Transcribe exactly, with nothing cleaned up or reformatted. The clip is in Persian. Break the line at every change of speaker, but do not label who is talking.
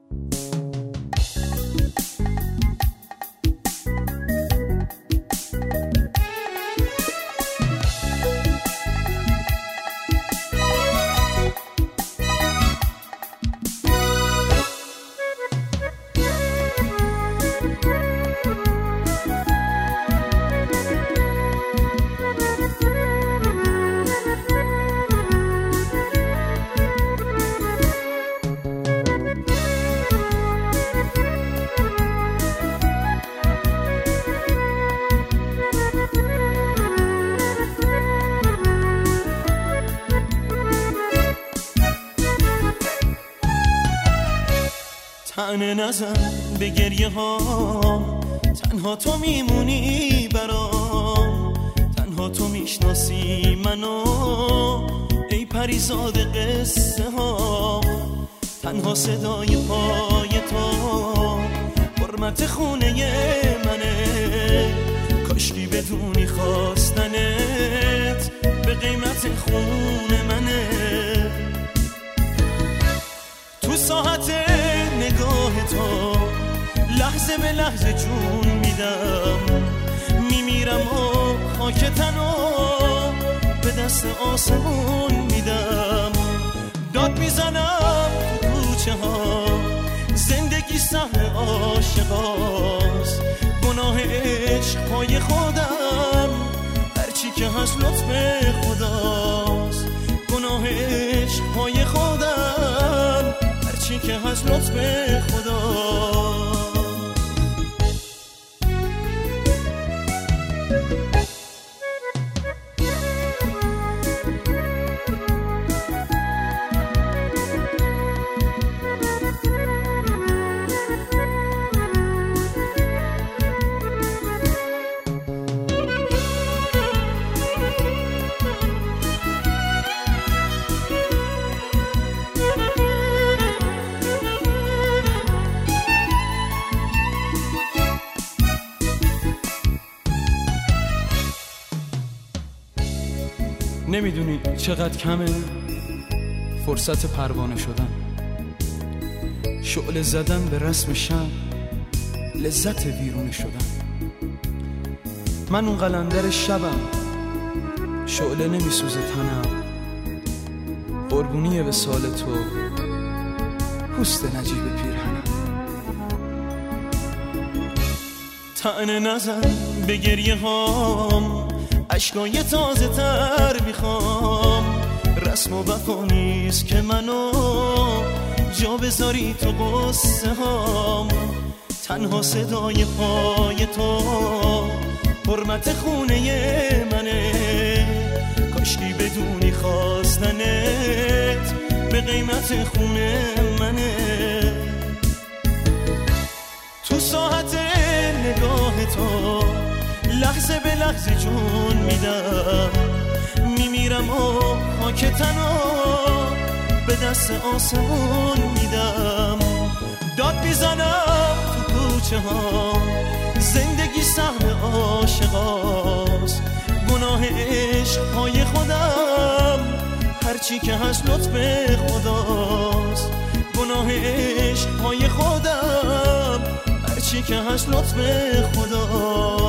طعنه نزن به گریه ها، تنها تو میمونی برام، تنها تو میشناسی منو ای پریزاد قصه ها، تنها صدای پای تو حرمت خونه منه، کاشکی بدونی خواستنت به قیمت خون منه. تو ساعت نگاه تو لحظه به لحظه جون میدم، میمیرم و خاک تنو به دست آسمون میدم. داد میزنم تو کوچه ها، زندگی سهل عاشقاست، گناه عشق پای خودم، هرچی که هست لطف خداست، گناه عشق پای خودم، هرچی که هست لطف خدا.
نمیدونی چقدر کمه فرصت پروانه شدن، شعله زدن به رسم شب، لذت ویرونه شدن. من اون قلندر شبم، شعله نمیسوزه تنم، قربونی وصال تو پوست نجیب پیرهنم.
طعنه نزن به گریه هام، عشقای تازه تر میخوام، رسم و وفا نیست که منو جا بذاری تو قصه هام، تنها صدای پای تو حرمت خونه منه، کاشکی بدونی خواستنت به قیمت خونه منه. تو ساعت نگاه تو لحظه به لحظه جون میدم، میمیرم و خاک تنو به دست آسمون میدم. داد میزنم تو کوچه ها، زندگی سهم عاشقاست، گناه عشق پای خودم، هرچی که هست لطف خداست، گناه عشق پای خودم، هرچی که هست لطف خدا.